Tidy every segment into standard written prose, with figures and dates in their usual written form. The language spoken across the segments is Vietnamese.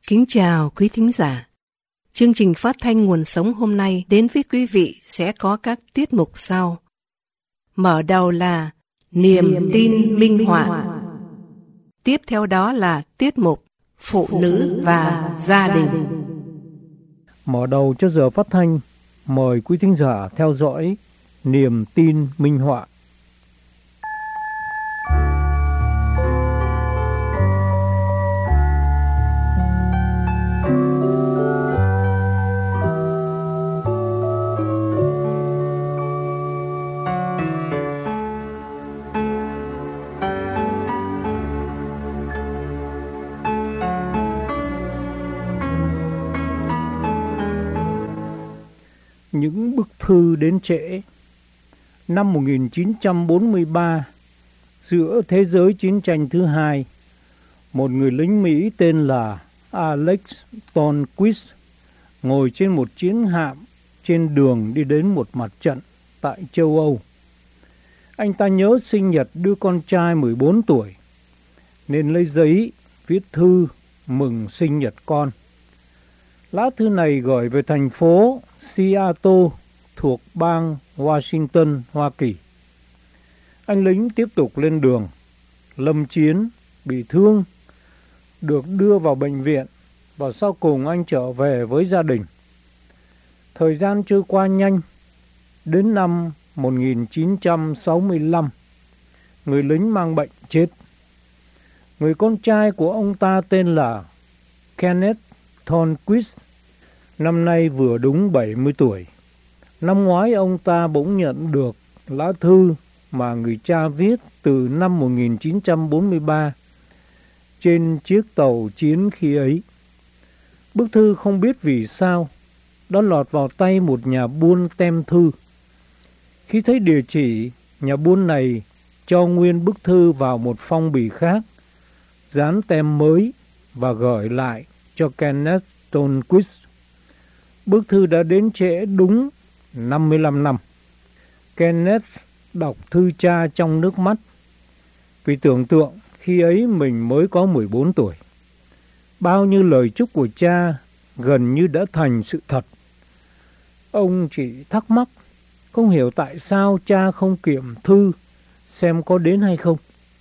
Kính chào quý thính giả. Chương trình phát thanh Nguồn Sống hôm nay đến với quý vị sẽ có các tiết mục sau. Mở đầu là Niềm tin minh họa. Tiếp theo đó là tiết mục Phụ nữ và gia đình. Mở đầu cho giờ phát thanh, mời quý thính giả theo dõi Niềm tin minh họa. Những bức thư đến trễ. Năm 1943, giữa thế giới chiến tranh thứ hai, một người lính Mỹ tên là Alex Tornquist ngồi trên một chiến hạm trên đường đi đến một mặt trận tại châu Âu. Anh ta nhớ sinh nhật đứa con trai 14 tuổi, nên lấy giấy viết thư mừng sinh nhật con. Lá thư này gửi về thành phố Seattle thuộc bang Washington, Hoa Kỳ. Anh lính tiếp tục lên đường, lâm chiến, bị thương, được đưa vào bệnh viện và sau cùng anh trở về với gia đình. Thời gian trôi qua nhanh, đến năm 1965, người lính mang bệnh chết. Người con trai của ông ta tên là Kenneth Tornquist, năm nay vừa đúng 70 tuổi. Năm ngoái ông ta bỗng nhận được lá thư mà người cha viết từ năm 1943 trên chiếc tàu chiến khi ấy. Bức thư không biết vì sao đã lọt vào tay một nhà buôn tem thư. Khi thấy địa chỉ, nhà buôn này cho nguyên bức thư vào một phong bì khác, dán tem mới và gửi lại cho Kenneth Tornquist. Bức thư đã đến trễ đúng 55 năm. Kenneth đọc thư cha trong nước mắt, vì tưởng tượng khi ấy mình mới có 14 tuổi. Bao nhiêu lời chúc của cha gần như đã thành sự thật. Ông chỉ thắc mắc, không hiểu tại sao cha không kiểm thư xem có đến hay không.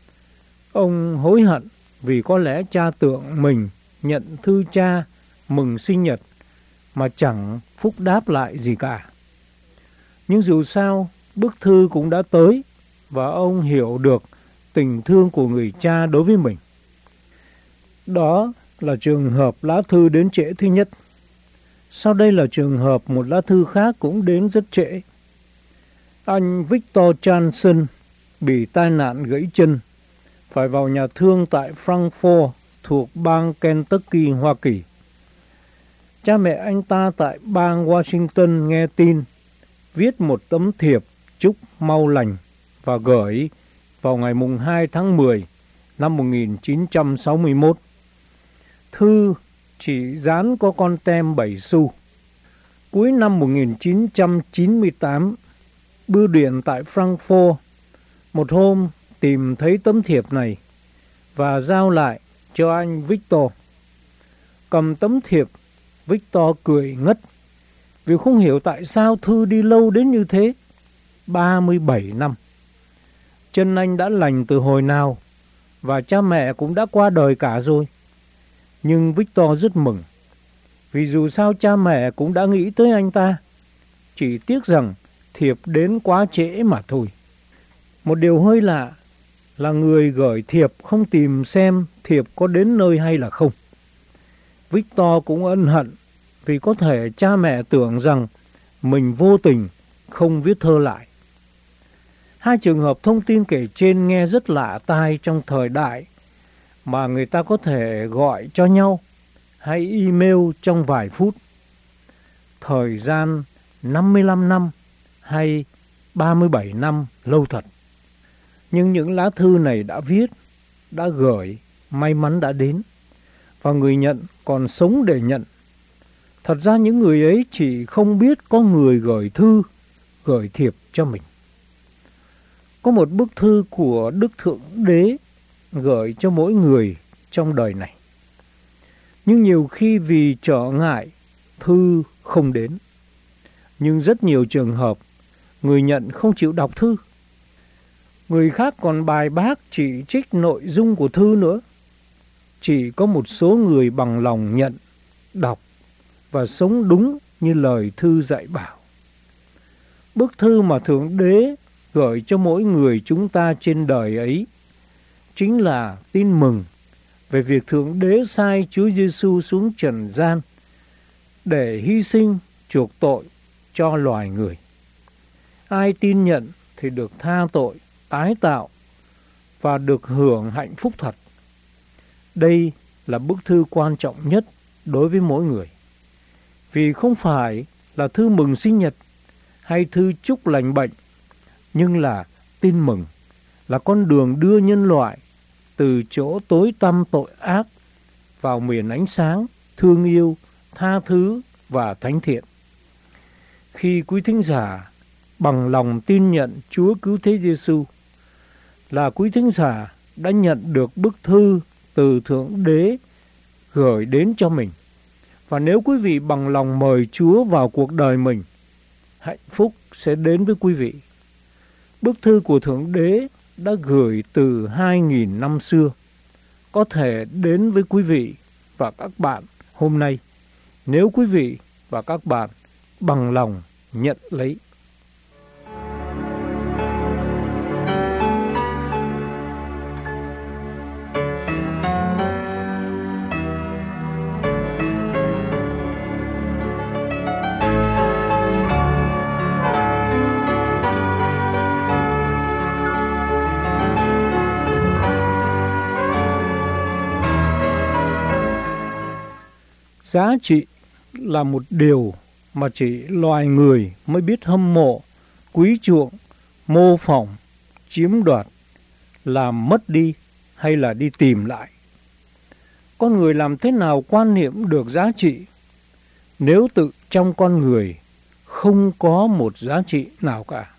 Ông hối hận vì có lẽ cha tưởng mình nhận thư cha mừng sinh nhật mà chẳng phúc đáp lại gì cả. Nhưng dù sao, bức thư cũng đã tới và ông hiểu được tình thương của người cha đối với mình. Đó là trường hợp lá thư đến trễ thứ nhất. Sau đây là trường hợp một lá thư khác cũng đến rất trễ. Anh Victor Johnson bị tai nạn gãy chân, phải vào nhà thương tại Frankfurt thuộc bang Kentucky, Hoa Kỳ. Cha mẹ anh ta tại bang Washington nghe tin, viết một tấm thiệp chúc mau lành và gửi vào ngày 2 tháng 10 năm 1961. Thư chỉ dán có con tem 7 xu. Cuối năm 1998, bưu điện tại Frankfurt một hôm tìm thấy tấm thiệp này và giao lại cho anh Victor. Cầm tấm thiệp, Victor cười ngất vì không hiểu tại sao thư đi lâu đến như thế. 37 năm. Chân anh đã lành từ hồi nào và cha mẹ cũng đã qua đời cả rồi. Nhưng Victor rất mừng vì dù sao cha mẹ cũng đã nghĩ tới anh ta. Chỉ tiếc rằng thiệp đến quá trễ mà thôi. Một điều hơi lạ là người gửi thiệp không tìm xem thiệp có đến nơi hay là không. Victor cũng ân hận vì có thể cha mẹ tưởng rằng mình vô tình không viết thơ lại. Hai trường hợp thông tin kể trên nghe rất lạ tai trong thời đại mà người ta có thể gọi cho nhau hay email trong vài phút. Thời gian 55 năm hay 37 năm lâu thật. Nhưng những lá thư này đã viết, đã gửi, may mắn đã đến. Và người nhận còn sống để nhận. Thật ra những người ấy chỉ không biết có người gửi thư, gửi thiệp cho mình. Có một bức thư của Đức Thượng Đế gửi cho mỗi người trong đời này. Nhưng nhiều khi vì trở ngại, thư không đến. Nhưng rất nhiều trường hợp, người nhận không chịu đọc thư. Người khác còn bài bác chỉ trích nội dung của thư nữa. Chỉ có một số người bằng lòng nhận, đọc và sống đúng như lời thư dạy bảo. Bức thư mà Thượng Đế gửi cho mỗi người chúng ta trên đời ấy chính là tin mừng về việc Thượng Đế sai Chúa Giêsu xuống trần gian để hy sinh chuộc tội cho loài người. Ai tin nhận thì được tha tội, tái tạo và được hưởng hạnh phúc thật. Đây là bức thư quan trọng nhất đối với mỗi người. Vì không phải là thư mừng sinh nhật hay thư chúc lành bệnh, nhưng là tin mừng, là con đường đưa nhân loại từ chỗ tối tăm tội ác vào miền ánh sáng, thương yêu, tha thứ và thánh thiện. Khi quý thính giả bằng lòng tin nhận Chúa Cứu Thế Giêsu, là quý thính giả đã nhận được bức thư từ Thượng Đế gửi đến cho mình. Và nếu quý vị bằng lòng mời Chúa vào cuộc đời mình, hạnh phúc sẽ đến với quý vị. Bức thư của Thượng Đế đã gửi từ 2.000 năm xưa, có thể đến với quý vị và các bạn hôm nay, nếu quý vị và các bạn bằng lòng nhận lấy. Giá trị là một điều mà chỉ loài người mới biết hâm mộ, quý chuộng, mô phỏng, chiếm đoạt, làm mất đi hay là đi tìm lại. Con người làm thế nào quan niệm được giá trị nếu tự trong con người không có một giá trị nào cả?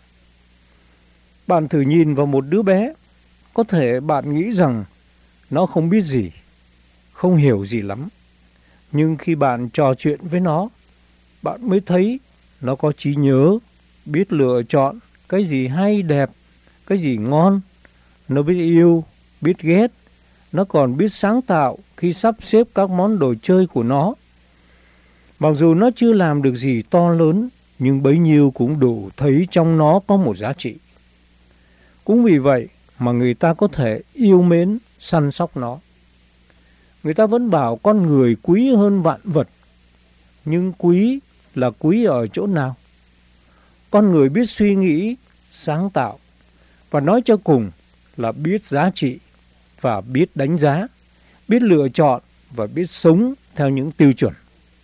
Bạn thử nhìn vào một đứa bé, có thể bạn nghĩ rằng nó không biết gì, không hiểu gì lắm. Nhưng khi bạn trò chuyện với nó, bạn mới thấy nó có trí nhớ, biết lựa chọn cái gì hay đẹp, cái gì ngon. Nó biết yêu, biết ghét. Nó còn biết sáng tạo khi sắp xếp các món đồ chơi của nó. Mặc dù nó chưa làm được gì to lớn, nhưng bấy nhiêu cũng đủ thấy trong nó có một giá trị. Cũng vì vậy mà người ta có thể yêu mến, săn sóc nó. Người ta vẫn bảo con người quý hơn vạn vật. Nhưng quý là quý ở chỗ nào? Con người biết suy nghĩ, sáng tạo, và nói cho cùng là biết giá trị và biết đánh giá, biết lựa chọn và biết sống theo những tiêu chuẩn.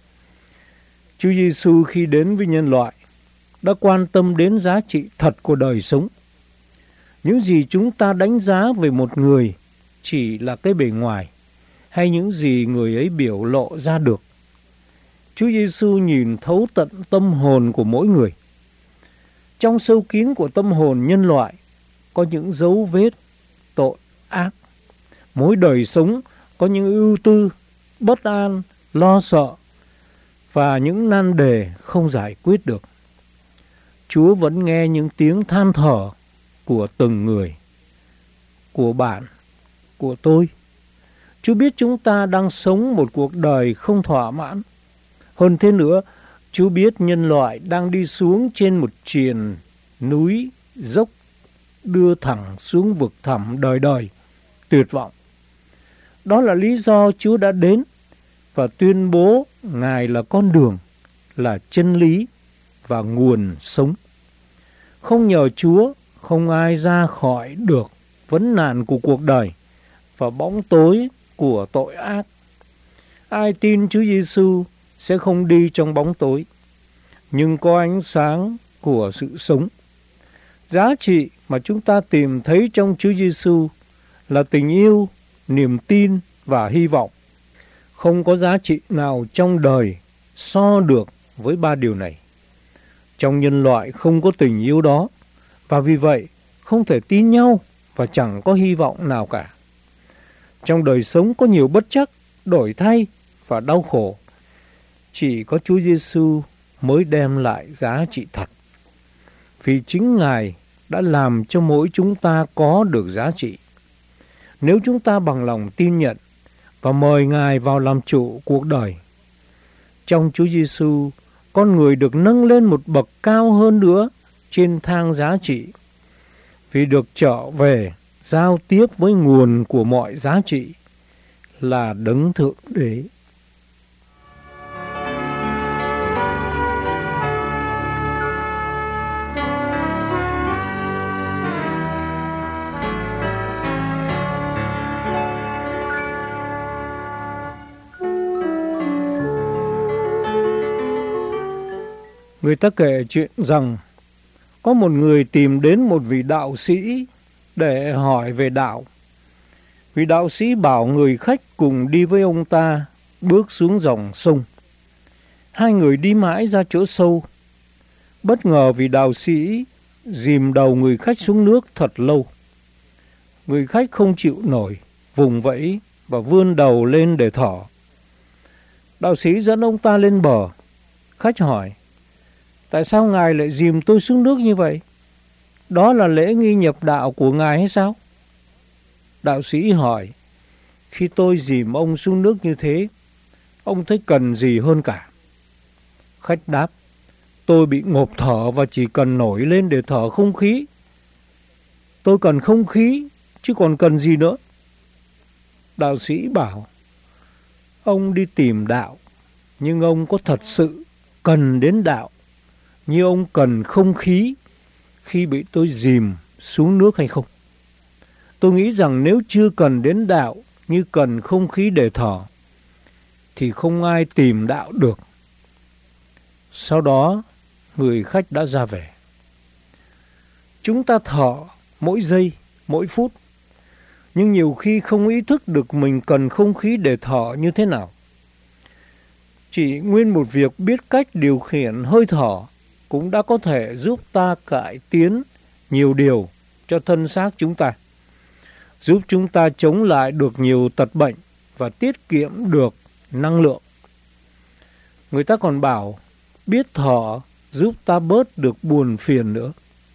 Chúa Giêsu khi đến với nhân loại đã quan tâm đến giá trị thật của đời sống. Những gì chúng ta đánh giá về một người chỉ là cái bề ngoài, hay những gì người ấy biểu lộ ra được. Chúa Giêsu nhìn thấu tận tâm hồn của mỗi người. Trong sâu kín của tâm hồn nhân loại có những dấu vết tội ác. Mỗi đời sống có những ưu tư, bất an, lo sợ và những nan đề không giải quyết được. Chúa vẫn nghe những tiếng than thở của từng người, của bạn, của tôi. Chúa biết chúng ta đang sống một cuộc đời không thỏa mãn. Hơn thế nữa, Chúa biết nhân loại đang đi xuống trên một triền núi dốc đưa thẳng xuống vực thẳm đời đời, tuyệt vọng. Đó là lý do Chúa đã đến và tuyên bố Ngài là con đường, là chân lý và nguồn sống. Không nhờ Chúa, không ai ra khỏi được vấn nạn của cuộc đời và bóng tối của tội ác. Ai tin Chúa Giêsu sẽ không đi trong bóng tối, nhưng có ánh sáng của sự sống. Giá trị mà chúng ta tìm thấy trong Chúa Giêsu là tình yêu, niềm tin và hy vọng. Không có giá trị nào trong đời so được với ba điều này. Trong nhân loại không có tình yêu đó, và vì vậy không thể tin nhau và chẳng có hy vọng nào cả. Trong đời sống có nhiều bất trắc, đổi thay và đau khổ. Chỉ có Chúa Giêsu mới đem lại giá trị thật. Vì chính Ngài đã làm cho mỗi chúng ta có được giá trị. Nếu chúng ta bằng lòng tin nhận và mời Ngài vào làm chủ cuộc đời, trong Chúa Giêsu, con người được nâng lên một bậc cao hơn nữa trên thang giá trị, vì được trở về giao tiếp với nguồn của mọi giá trị là Đấng Thượng Đế. Người ta kể chuyện rằng có một người tìm đến một vị đạo sĩ để hỏi về đạo. Vị đạo sĩ bảo người khách cùng đi với ông ta bước xuống dòng sông. Hai người đi mãi ra chỗ sâu. Bất ngờ vị đạo sĩ dìm đầu người khách xuống nước thật lâu. Người khách không chịu nổi, vùng vẫy và vươn đầu lên để thở. Đạo sĩ dẫn ông ta lên bờ. Khách hỏi: tại sao Ngài lại dìm tôi xuống nước như vậy? Đó là lễ nghi nhập đạo của Ngài hay sao? Đạo sĩ hỏi: khi tôi dìm ông xuống nước như thế, ông thấy cần gì hơn cả? Khách đáp: tôi bị ngộp thở và chỉ cần nổi lên để thở không khí. Tôi cần không khí, chứ còn cần gì nữa? Đạo sĩ bảo: ông đi tìm đạo, nhưng ông có thật sự cần đến đạo như ông cần không khí khi bị tôi dìm xuống nước hay không? Tôi nghĩ rằng nếu chưa cần đến đạo như cần không khí để thở, thì không ai tìm đạo được. Sau đó, người khách đã ra về. Chúng ta thở mỗi giây, mỗi phút, nhưng nhiều khi không ý thức được mình cần không khí để thở như thế nào. Chỉ nguyên một việc biết cách điều khiển hơi thở cũng đã có thể giúp ta cải tiến nhiều điều cho thân xác chúng ta, giúp chúng ta chống lại được nhiều tật bệnh và tiết kiệm được năng lượng. Người ta còn bảo biết thở giúp ta bớt được buồn phiền nữa.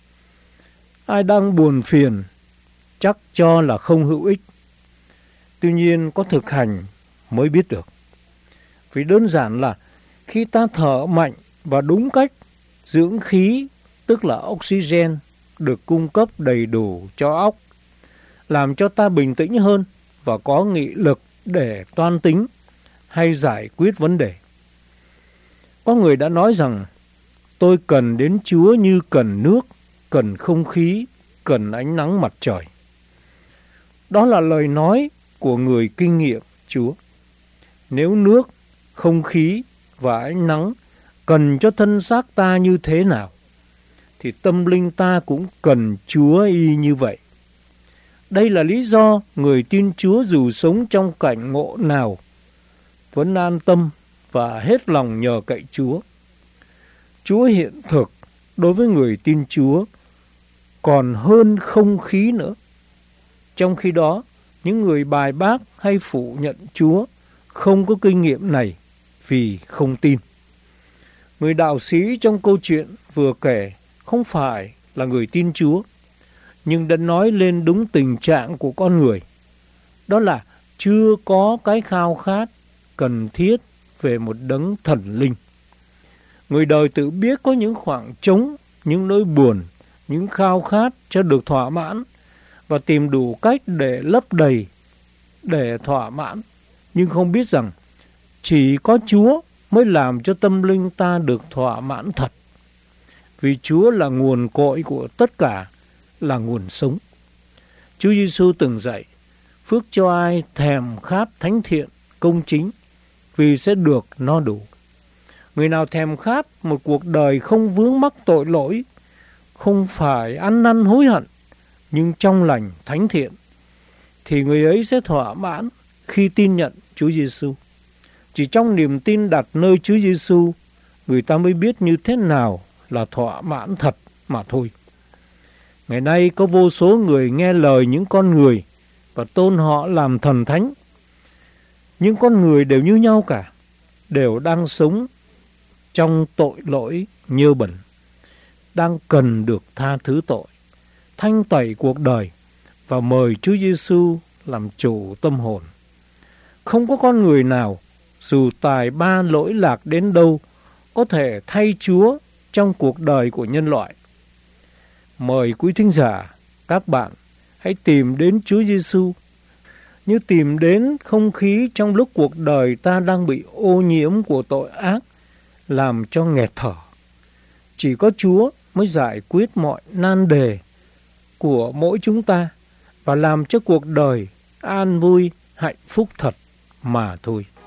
Ai đang buồn phiền chắc cho là không hữu ích. Tuy nhiên có thực hành mới biết được. Vì đơn giản là khi ta thở mạnh và đúng cách, dưỡng khí, tức là oxygen, được cung cấp đầy đủ cho óc, làm cho ta bình tĩnh hơn và có nghị lực để toan tính hay giải quyết vấn đề. Có người đã nói rằng tôi cần đến Chúa như cần nước, cần không khí, cần ánh nắng mặt trời. Đó là lời nói của người kinh nghiệm Chúa. Nếu nước, không khí và ánh nắng cần cho thân xác ta như thế nào, thì tâm linh ta cũng cần Chúa y như vậy. Đây là lý do người tin Chúa dù sống trong cảnh ngộ nào vẫn an tâm và hết lòng nhờ cậy Chúa. Chúa hiện thực đối với người tin Chúa còn hơn không khí nữa. Trong khi đó, những người bài bác hay phủ nhận Chúa không có kinh nghiệm này vì không tin. Người đạo sĩ trong câu chuyện vừa kể không phải là người tin Chúa, nhưng đã nói lên đúng tình trạng của con người. Đó là chưa có cái khao khát cần thiết về một đấng thần linh. Người đời tự biết có những khoảng trống, những nỗi buồn, những khao khát cho được thỏa mãn và tìm đủ cách để lấp đầy, để thỏa mãn, nhưng không biết rằng chỉ có Chúa mới làm cho tâm linh ta được thỏa mãn thật. Vì Chúa là nguồn cội của tất cả, là nguồn sống. Chúa Giêsu từng dạy: phước cho ai thèm khát thánh thiện, công chính, vì sẽ được no đủ. Người nào thèm khát một cuộc đời không vướng mắc tội lỗi, không phải ăn năn hối hận, nhưng trong lành thánh thiện, thì người ấy sẽ thỏa mãn khi tin nhận Chúa Giêsu. Chỉ trong niềm tin đặt nơi Chúa Giêsu, người ta mới biết như thế nào là thỏa mãn thật mà thôi. Ngày nay có vô số người nghe lời những con người và tôn họ làm thần thánh. Những con người đều như nhau cả, đều đang sống trong tội lỗi nhơ bẩn, đang cần được tha thứ tội, thanh tẩy cuộc đời và mời Chúa Giêsu làm chủ tâm hồn. Không có con người nào, dù tài ba lỗi lạc đến đâu, có thể thay Chúa trong cuộc đời của nhân loại. Mời quý thính giả, các bạn hãy tìm đến Chúa Giêsu như tìm đến không khí trong lúc cuộc đời ta đang bị ô nhiễm của tội ác, làm cho nghẹt thở. Chỉ có Chúa mới giải quyết mọi nan đề của mỗi chúng ta và làm cho cuộc đời an vui, hạnh phúc thật mà thôi.